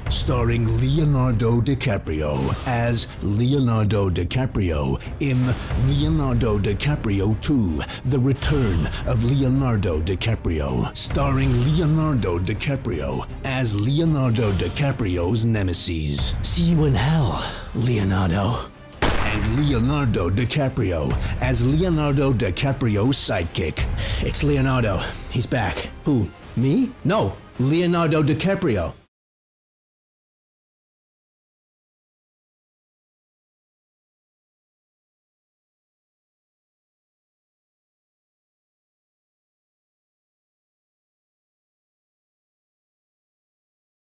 starring Leonardo DiCaprio as Leonardo DiCaprio in Leonardo DiCaprio 2, The Return of Leonardo DiCaprio, starring Leonardo DiCaprio as Leonardo DiCaprio's nemesis. See you in hell, Leonardo. And Leonardo DiCaprio as Leonardo DiCaprio's sidekick. It's Leonardo. He's back. Who? Me? No, Leonardo DiCaprio.